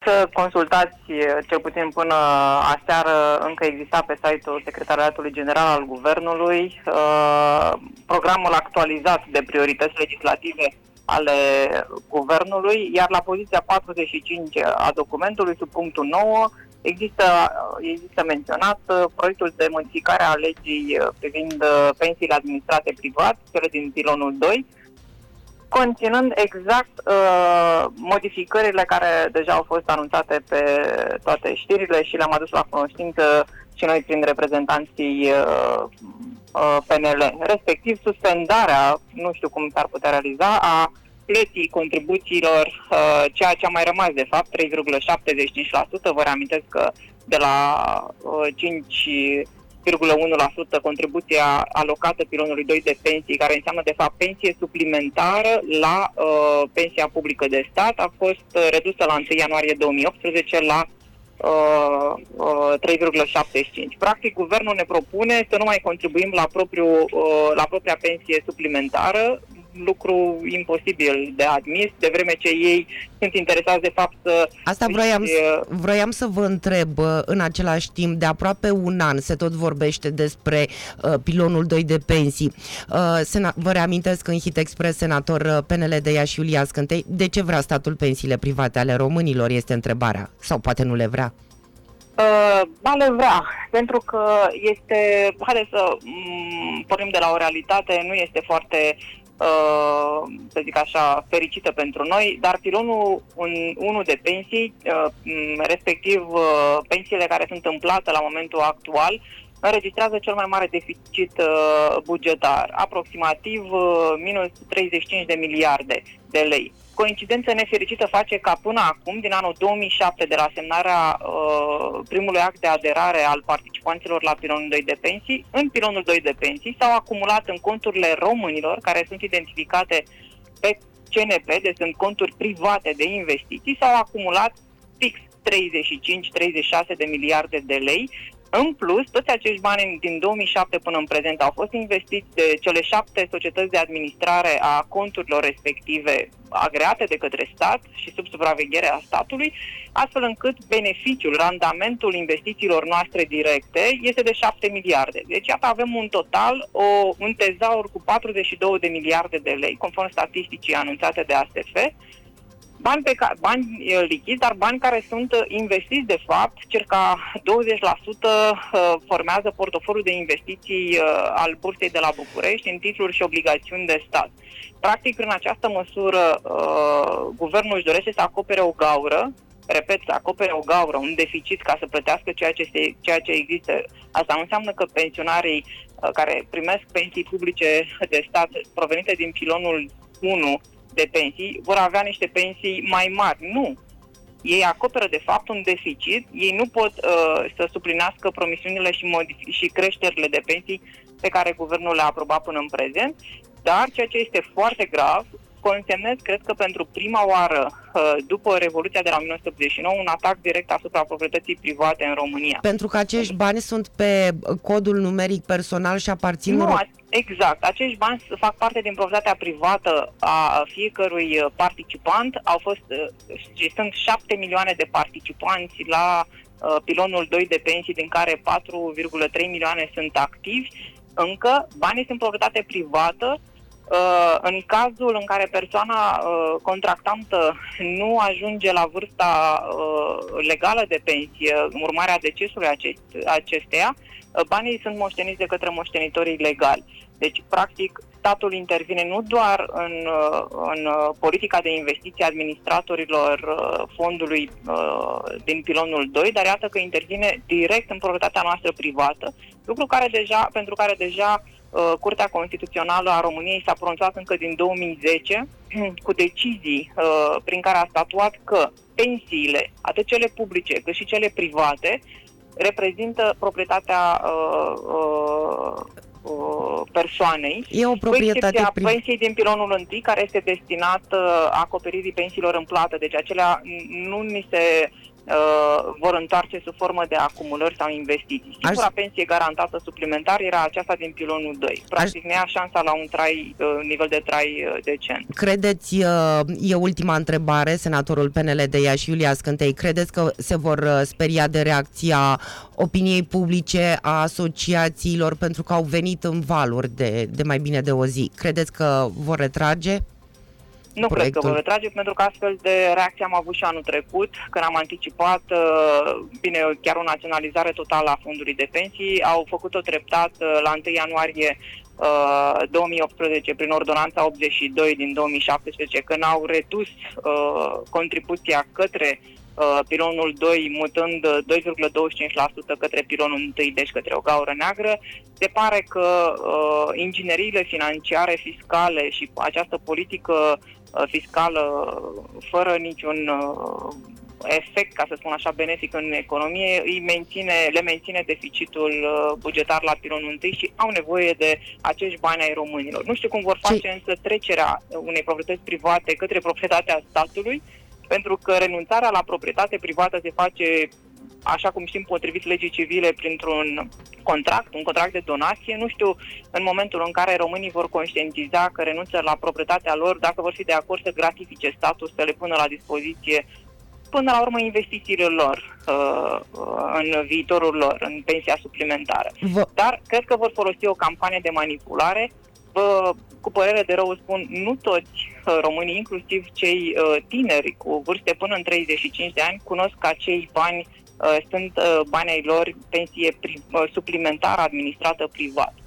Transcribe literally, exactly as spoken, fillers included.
să consultați, cel puțin până aseară încă exista pe site-ul Secretariatului General al Guvernului uh, programul actualizat de priorități legislative ale Guvernului, iar la poziția patruzeci și cinci a documentului, sub punctul nouă, există, există menționat uh, proiectul de modificare a legii uh, privind uh, pensiile administrate privat, cele din pilonul doi, conținând exact uh, modificările care deja au fost anunțate pe toate știrile și le-am adus la cunoștință și noi prin reprezentanții uh, uh, P N L, respectiv suspendarea, nu știu cum s-ar putea realiza, a plății contribuțiilor, uh, ceea ce a mai rămas de fapt, trei virgulă șaptezeci și cinci la sută, vă reamintesc că de la uh, cinci virgulă unu la sută contribuția alocată pilonului doi de pensii, care înseamnă de fapt pensie suplimentară la uh, pensia publică de stat, a fost uh, redusă la întâi ianuarie două mii optsprezece la uh, uh, trei virgulă șaptezeci și cinci. Practic, guvernul ne propune să nu mai contribuim la, propriu, uh, la propria pensie suplimentară, lucru imposibil de admis, de vreme ce ei sunt interesați de fapt să... Asta vroiam, vroiam să vă întreb, în același timp, de aproape un an se tot vorbește despre uh, pilonul doi de pensii. Uh, sena- vă reamintesc în Hit Express, senator P N L de Iași Iulia Scântei, de ce vrea statul pensiile private ale românilor, este întrebarea, sau poate nu le vrea? Uh, ba le vrea, pentru că este, haideți să m- pornim de la o realitate, nu este foarte Uh, să zic așa, fericită pentru noi, dar pilonul unu de pensii, uh, respectiv uh, pensiile care sunt în plată la momentul actual, înregistrează cel mai mare deficit uh, bugetar, aproximativ uh, minus treizeci și cinci de miliarde de lei. Coincidență nefericită face ca până acum, din anul două mii șapte, de la semnarea uh, primului act de aderare al participanților la pilonul doi de pensii, în pilonul doi de pensii s-au acumulat în conturile românilor, care sunt identificate pe C N P, deci sunt conturi private de investiții, s-au acumulat fix treizeci și cinci treizeci și șase de miliarde de lei. În plus, toți acești bani din două mii șapte până în prezent au fost investiți de cele șapte societăți de administrare a conturilor respective agreate de către stat și sub supravegherea statului, astfel încât beneficiul, randamentul investițiilor noastre directe este de șapte miliarde. Deci, iată, avem un total, o, un tezaur cu patruzeci și două de miliarde de lei, conform statisticii anunțate de A S F, Bani, pe ca, bani lichizi, dar bani care sunt investiți de fapt, circa douăzeci la sută formează portofoliul de investiții al Bursei de la București în titluri și obligațiuni de stat. Practic, prin această măsură, guvernul își dorește să acopere o gaură, repet, să acopere o gaură, un deficit ca să plătească ceea ce, se, ceea ce există. Asta nu înseamnă că pensionarii care primesc pensii publice de stat provenite din pilonul unu de pensii vor avea niște pensii mai mari. Nu. Ei acoperă, de fapt, un deficit. Ei nu pot uh, să suplinească promisiunile și, modific- și creșterile de pensii pe care guvernul le-a aprobat până în prezent, dar ceea ce este foarte grav, consemnez, cred că pentru prima oară, uh, după Revoluția de la o mie nouă sute optzeci și nouă, un atac direct asupra proprietății private în România. Pentru că acești bani sunt pe codul numeric personal și aparțin... Nu, exact. Acești bani fac parte din proprietatea privată a fiecărui participant. Au fost și sunt șapte milioane de participanți la uh, pilonul doi de pensii, din care patru virgulă trei milioane sunt activi. Încă, banii sunt proprietate privată. Uh, în cazul în care persoana uh, contractantă nu ajunge la vârsta uh, legală de pensie, în urmarea decesului acest, acesteia, uh, banii sunt moșteniți de către moștenitorii legali. Deci, practic, statul intervine nu doar în, uh, în uh, politica de investiții administratorilor uh, fondului uh, din pilonul doi, dar iată că intervine direct în proprietatea noastră privată, lucru care deja, pentru care deja Curtea Constituțională a României s-a pronunțat încă din două mii zece cu decizii uh, prin care a statuat că pensiile, atât cele publice cât și cele private, reprezintă proprietatea uh, uh, uh, persoanei. E o proprietate cu priv- pensiei din pilonul întâi, care este destinat uh, acoperirii pensiilor în plată. Deci acelea nu ni se uh, vor întoarce sub formă de acumulări sau investiții. Singura Aș... pensie garantată suplimentar era aceasta din pilonul doi. Practic Aș... ne ia șansa la un trai, uh, nivel de trai uh, decent. Credeți, uh, e ultima întrebare, senatorul P N L de Iași, Iulia Scântei, credeți că se vor uh, speria de reacția opiniei publice, a asociațiilor, pentru că au venit în valuri de, de mai bine de o zi? Credeți că vor retrage? Nu proiectul? Cred că vor retrage, pentru că astfel de reacție am avut și anul trecut, când am anticipat, bine, chiar o naționalizare totală a fondului de pensii. Au făcut-o treptat la întâi ianuarie două mii optsprezece prin ordonanța optzeci și doi din două mii șaptesprezece, când au redus contribuția către pilonul doi, mutând doi virgulă douăzeci și cinci la sută către pilonul unu, deci către o gaură neagră. Se pare că uh, ingineriile financiare, fiscale și această politică uh, fiscală fără niciun uh, efect, ca să spun așa, benefic în economie, îi menține, le menține deficitul uh, bugetar la pilonul unu și au nevoie de acești bani ai românilor. Nu știu cum vor face Ce? însă trecerea unei proprietăți private către proprietatea statului, pentru că renunțarea la proprietate privată se face, așa cum știm, potrivit legii civile, printr-un contract, un contract de donație. Nu știu, în momentul în care românii vor conștientiza că renunță la proprietatea lor, dacă vor fi de acord să gratifice statul, să le pună la dispoziție, până la urmă, investițiile lor uh, în viitorul lor, în pensia suplimentară. V- Dar cred că vor folosi o campanie de manipulare. Vă, cu părere de rău spun, nu toți uh, românii, inclusiv cei uh, tineri cu vârste până în treizeci și cinci de ani, cunosc că acei bani uh, sunt uh, banii lor pensie pri- uh, suplimentară administrată privat.